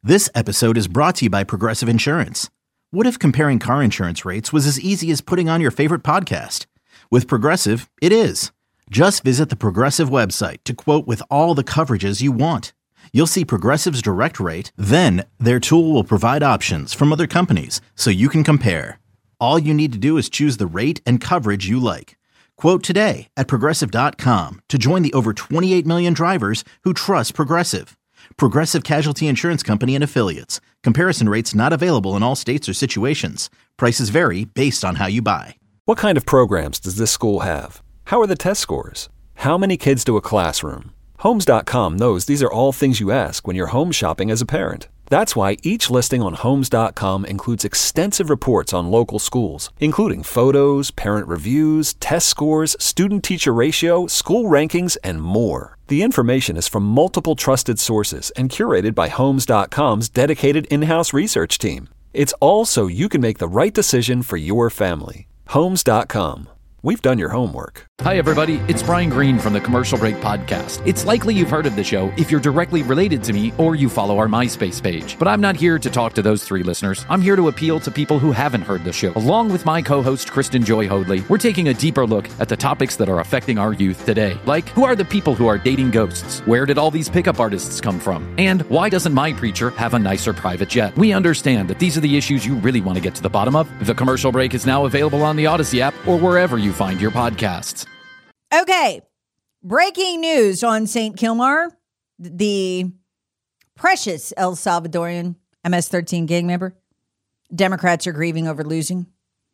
This episode is brought to you by Progressive Insurance. What if comparing car insurance rates was as easy as putting on your favorite podcast? With Progressive, it is. Just visit the Progressive website to quote with all the coverages you want. You'll see Progressive's direct rate, then their tool will provide options from other companies so you can compare. All you need to do is choose the rate and coverage you like. Quote today at Progressive.com to join the over 28 million drivers who trust Progressive. Progressive Casualty Insurance Company and Affiliates. Comparison rates not available in all states or situations. Prices vary based on how you buy. What kind of programs does this school have? How are the test scores? How many kids do a classroom? Homes.com knows these are all things you ask when you're home shopping as a parent. That's why each listing on Homes.com includes extensive reports on local schools, including photos, parent reviews, test scores, student-teacher ratio, school rankings, and more. The information is from multiple trusted sources and curated by Homes.com's dedicated in-house research team. It's all so you can make the right decision for your family. Homes.com. We've done your homework. Hi, everybody. It's Brian Green from the Commercial Break Podcast. It's likely you've heard of the show if you're directly related to me or you follow our MySpace page. But I'm not here to talk to those three listeners. I'm here to appeal to people who haven't heard the show. Along with my co-host, Kristen Joy Hoadley, we're taking a deeper look at the topics that are affecting our youth today. Like, who are the people who are dating ghosts? Where did all these pickup artists come from? And why doesn't my preacher have a nicer private jet? We understand that these are the issues you really want to get to the bottom of. The Commercial Break is now available on the Odyssey app or wherever you find your podcasts. Okay, breaking news on St. Kilmar. The precious El Salvadorian MS-13 gang member. Democrats are grieving over losing.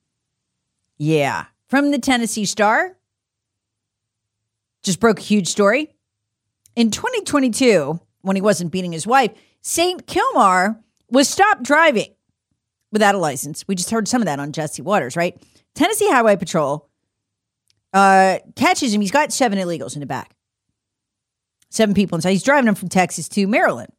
Yeah. From the Tennessee Star. Just broke a huge story. In 2022, when he wasn't beating his wife, St. Kilmar was stopped driving without a license. We just heard some of that on Jesse Waters, right? Tennessee Highway Patrol catches him. He's got 7 illegals in the back. 7 people inside. He's driving them from Texas to Maryland.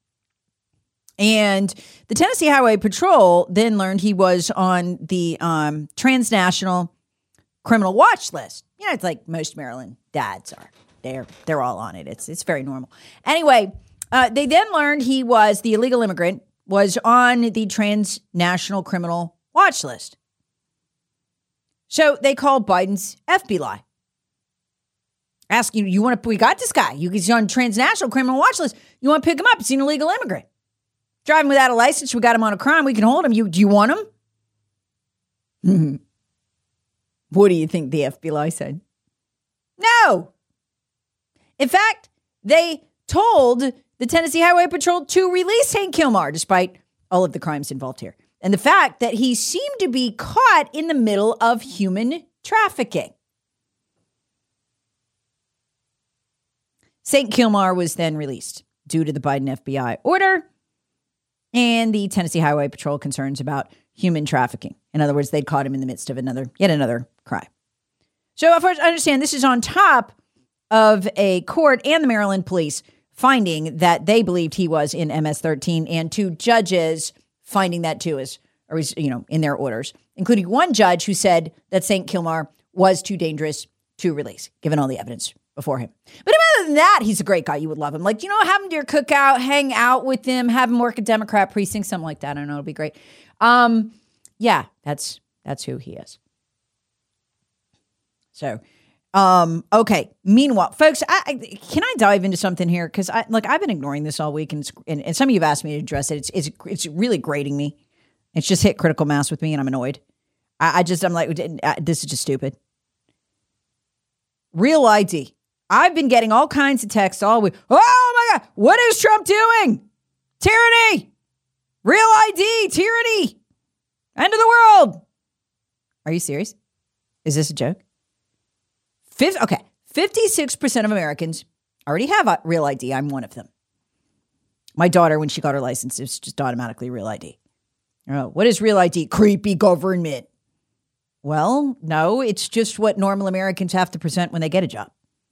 And the Tennessee Highway Patrol then learned he was on the transnational criminal watch list. You know, it's like most Maryland dads are. They're all on it. It's very normal. Anyway, they then learned he was, the illegal immigrant, was on the transnational criminal watch list. So they called Biden's FBI, asking, we got this guy. He's on transnational criminal watch list. You want to pick him up? He's an illegal immigrant. Driving without a license. We got him on a crime. We can hold him. Do you want him? What do you think the FBI said? No. In fact, they told the Tennessee Highway Patrol to release St. Kilmar, despite all of the crimes involved here. And the fact that he seemed to be caught in the middle of human trafficking. St. Kilmar was then released due to the Biden FBI order and the Tennessee Highway Patrol concerns about human trafficking. In other words, they'd caught him in the midst of yet another crime. So, of course, I understand this is on top of a court and the Maryland police finding that they believed he was in MS-13 and 2 judges finding that too in their orders, including one judge who said that St. Kilmar was too dangerous to release, given all the evidence before him. But other than that, he's a great guy. You would love him. Like, have him to your cookout, hang out with him, have him work a Democrat precinct, something like that. I don't know. It'll be great. Yeah, that's who he is. So, okay. Meanwhile, folks, can I dive into something here? Because I've been ignoring this all week, and some of you have asked me to address it. It's really grating me. It's just hit critical mass with me, and I'm annoyed. I'm like, this is just stupid. Real ID. I've been getting all kinds of texts all week. Oh my God, what is Trump doing? Tyranny. Real ID. Tyranny. End of the world. Are you serious? Is this a joke? 56% of Americans already have a real ID. I'm one of them. My daughter, when she got her license, it was just automatically real ID. What is real ID? Creepy government. Well, no, it's just what normal Americans have to present when they get a job.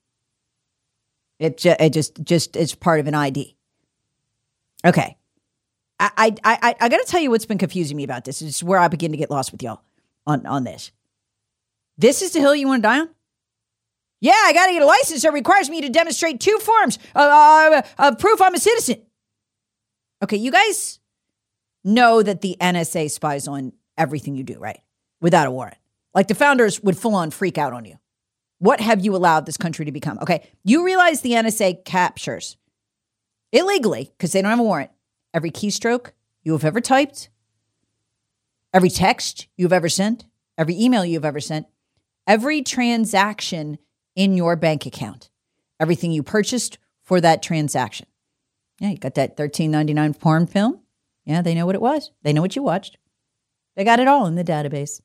It just is part of an ID. Okay. I got to tell you what's been confusing me about this. It's where I begin to get lost with y'all on this. This is the hill you want to die on? Yeah, I got to get a license that requires me to demonstrate 2 forms of proof I'm a citizen. Okay, you guys know that the NSA spies on everything you do, right? Without a warrant. Like the founders would full on freak out on you. What have you allowed this country to become? Okay, you realize the NSA captures illegally, because they don't have a warrant, every keystroke you have ever typed, every text you've ever sent, every email you've ever sent, every transaction in your bank account, everything you purchased for that transaction. Yeah, you got that $13.99 porn film. Yeah, they know what it was. They know what you watched. They got it all in the database.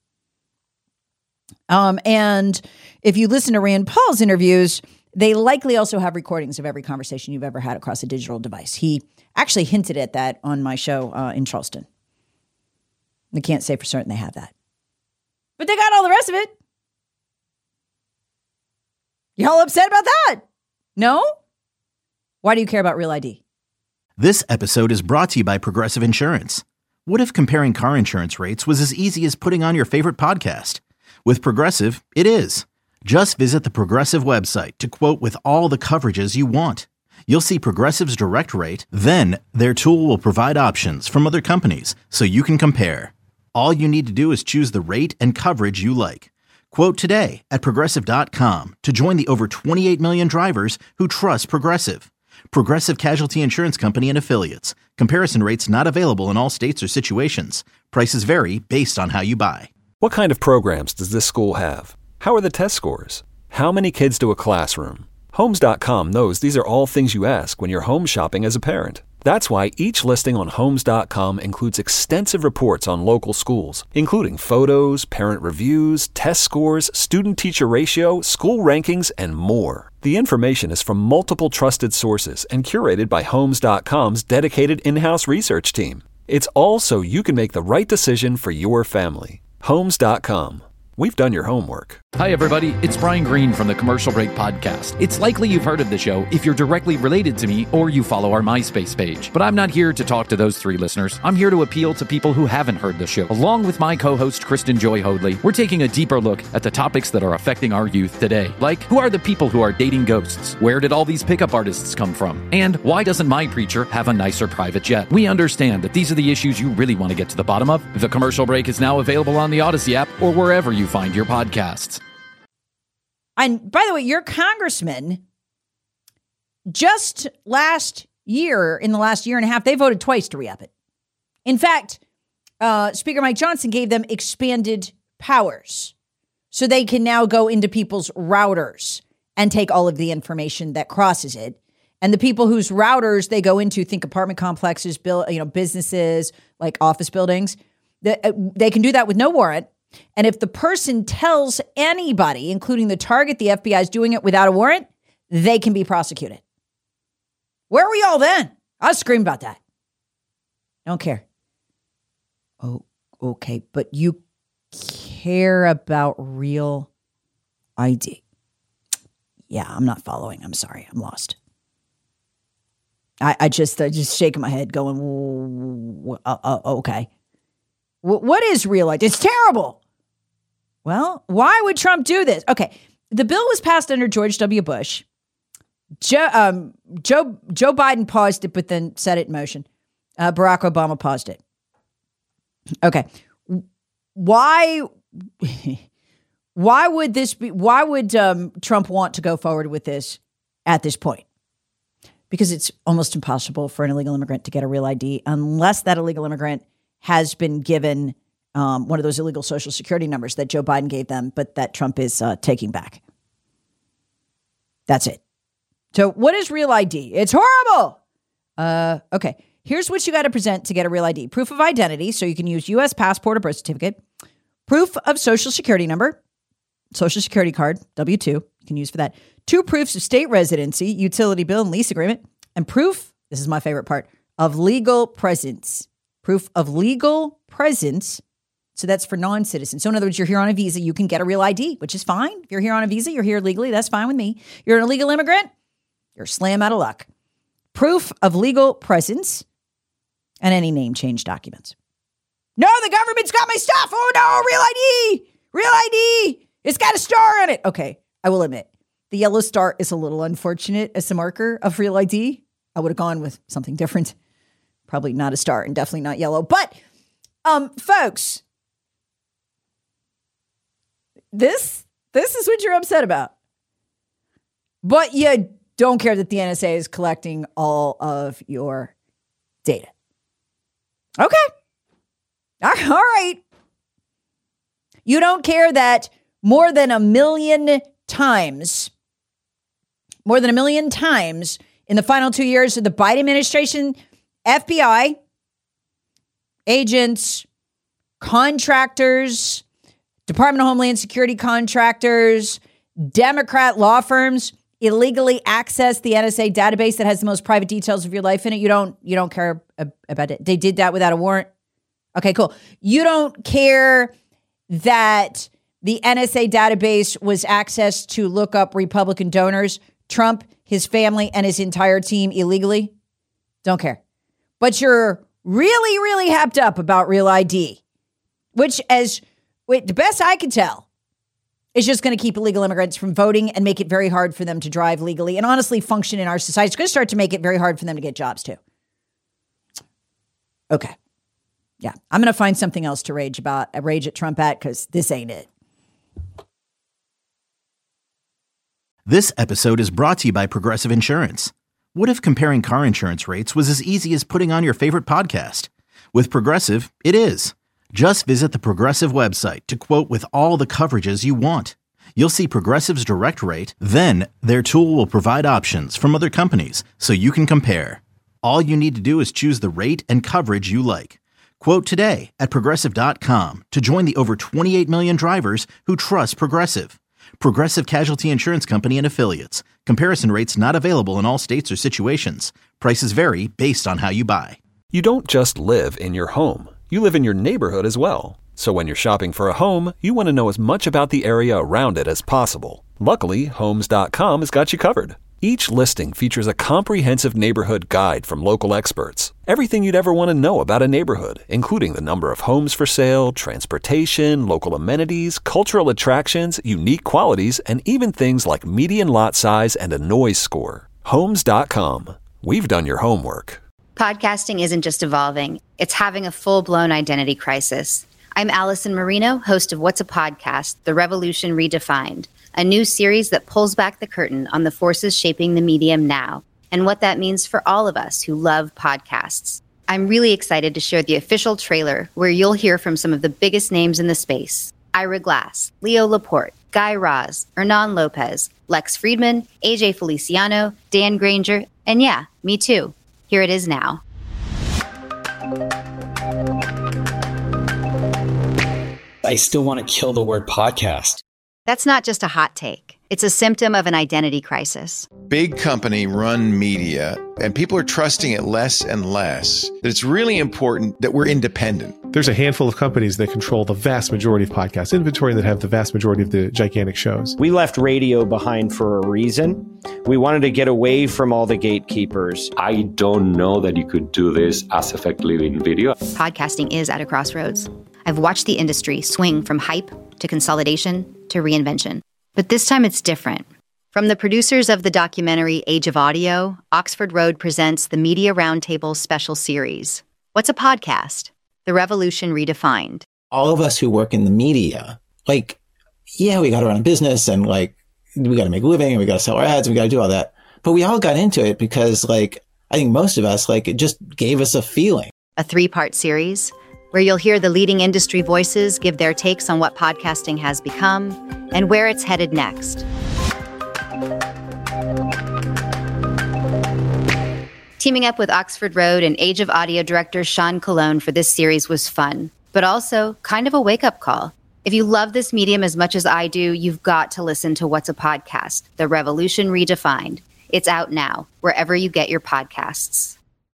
And if you listen to Rand Paul's interviews, they likely also have recordings of every conversation you've ever had across a digital device. He actually hinted at that on my show in Charleston. I can't say for certain they have that. But they got all the rest of it. Y'all upset about that? No? Why do you care about Real ID? This episode is brought to you by Progressive Insurance. What if comparing car insurance rates was as easy as putting on your favorite podcast? With Progressive, it is. Just visit the Progressive website to quote with all the coverages you want. You'll see Progressive's direct rate, then their tool will provide options from other companies so you can compare. All you need to do is choose the rate and coverage you like. Quote today at Progressive.com to join the over 28 million drivers who trust Progressive. Progressive Casualty Insurance Company and Affiliates. Comparison rates not available in all states or situations. Prices vary based on how you buy. What kind of programs does this school have? How are the test scores? How many kids do a classroom? Homes.com knows these are all things you ask when you're home shopping as a parent. That's why each listing on Homes.com includes extensive reports on local schools, including photos, parent reviews, test scores, student-teacher ratio, school rankings, and more. The information is from multiple trusted sources and curated by Homes.com's dedicated in-house research team. It's all so you can make the right decision for your family. Homes.com. We've done your homework. Hi, everybody. It's Brian Green from the Commercial Break Podcast. It's likely you've heard of the show if you're directly related to me or you follow our MySpace page. But I'm not here to talk to those three listeners. I'm here to appeal to people who haven't heard the show. Along with my co-host, Kristen Joy Hoadley, we're taking a deeper look at the topics that are affecting our youth today. Like, who are the people who are dating ghosts? Where did all these pickup artists come from? And why doesn't my preacher have a nicer private jet? We understand that these are the issues you really want to get to the bottom of. The Commercial Break is now available on the Odyssey app or wherever you find your podcasts. And by the way, your congressman just last year, in the last year and a half, they voted twice to re-up it. In fact, Speaker Mike Johnson gave them expanded powers so they can now go into people's routers and take all of the information that crosses it. And the people whose routers they go into, think apartment complexes, businesses, like office buildings, they can do that with no warrant. And if the person tells anybody, including the target, the FBI is doing it without a warrant, they can be prosecuted. Where were y'all then? I'll scream about that. Don't care. Oh, okay. But you care about Real ID. Yeah, I'm not following. I'm sorry. I'm lost. I just shaking my head going, okay. What is Real ID? It's terrible. Well, why would Trump do this? Okay, the bill was passed under George W. Bush. Joe Biden paused it, but then set it in motion. Barack Obama paused it. Okay, why would this be? Why would Trump want to go forward with this at this point? Because it's almost impossible for an illegal immigrant to get a Real ID unless that illegal immigrant has been given one of those illegal Social Security numbers that Joe Biden gave them, but that Trump is taking back. That's it. So what is Real ID? It's horrible. Okay, here's what you got to present to get a Real ID. Proof of identity, so you can use U.S. passport or birth certificate. Proof of Social Security number, Social Security card, W-2, you can use for that. 2 proofs of state residency, utility bill and lease agreement. And proof, this is my favorite part, of legal presence. Proof of legal presence. So that's for non-citizens. So in other words, you're here on a visa, you can get a Real ID, which is fine. If you're here on a visa, you're here legally. That's fine with me. You're an illegal immigrant, you're slam out of luck. Proof of legal presence and any name change documents. No, the government's got my stuff. Oh no, Real ID. Real ID. It's got a star on it. Okay, I will admit, the yellow star is a little unfortunate as a marker of Real ID. I would have gone with something different. Probably not a star and definitely not yellow. But, folks, this is what you're upset about. But you don't care that the NSA is collecting all of your data. Okay. All right. You don't care that more than 1 million times in the final 2 years of the Biden administration, FBI, agents, contractors, Department of Homeland Security contractors, Democrat law firms illegally access the NSA database that has the most private details of your life in it. You don't care about it. They did that without a warrant. Okay, cool. You don't care that the NSA database was accessed to look up Republican donors, Trump, his family, and his entire team illegally. Don't care. But you're really, really happed up about Real ID, which, the best I can tell, is just going to keep illegal immigrants from voting and make it very hard for them to drive legally and honestly function in our society. It's going to start to make it very hard for them to get jobs too. Okay. Yeah. I'm going to find something else to rage at Trump at, because this ain't it. This episode is brought to you by Progressive Insurance. What if comparing car insurance rates was as easy as putting on your favorite podcast? With Progressive, it is. Just visit the Progressive website to quote with all the coverages you want. You'll see Progressive's direct rate, then their tool will provide options from other companies so you can compare. All you need to do is choose the rate and coverage you like. Quote today at Progressive.com to join the over 28 million drivers who trust Progressive. Progressive Casualty Insurance Company and Affiliates. Comparison rates not available in all states or situations. Prices vary based on how you buy. You don't just live in your home. You live in your neighborhood as well. So when you're shopping for a home, you want to know as much about the area around it as possible. Luckily, Homes.com has got you covered. Each listing features a comprehensive neighborhood guide from local experts. Everything you'd ever want to know about a neighborhood, including the number of homes for sale, transportation, local amenities, cultural attractions, unique qualities, and even things like median lot size and a noise score. Homes.com. We've done your homework. Podcasting isn't just evolving, it's having a full-blown identity crisis. I'm Allison Marino, host of What's a Podcast? The Revolution Redefined, a new series that pulls back the curtain on the forces shaping the medium now and what that means for all of us who love podcasts. I'm really excited to share the official trailer where you'll hear from some of the biggest names in the space. Ira Glass, Leo Laporte, Guy Raz, Hernan Lopez, Lex Friedman, AJ Feliciano, Dan Granger, and yeah, me too. Here it is now. I still want to kill the word podcast. That's not just a hot take. It's a symptom of an identity crisis. Big company run media, and people are trusting it less and less. That it's really important that we're independent. There's a handful of companies that control the vast majority of podcast inventory that have the vast majority of the gigantic shows. We left radio behind for a reason. We wanted to get away from all the gatekeepers. I don't know that you could do this as effectively in video. Podcasting is at a crossroads. I've watched the industry swing from hype to consolidation to reinvention. But this time it's different. From the producers of the documentary Age of Audio, Oxford Road presents the Media Roundtable special series. What's a podcast? The Revolution Redefined. All of us who work in the media, we got to run a business and we got to make a living and we got to sell our ads and we got to do all that. But we all got into it because I think most of us, it just gave us a feeling. A 3-part series where you'll hear the leading industry voices give their takes on what podcasting has become and where it's headed next. Teaming up with Oxford Road and Age of Audio director Sean Colon for this series was fun, but also kind of a wake-up call. If you love this medium as much as I do, you've got to listen to What's a Podcast? The Revolution Redefined. It's out now, wherever you get your podcasts.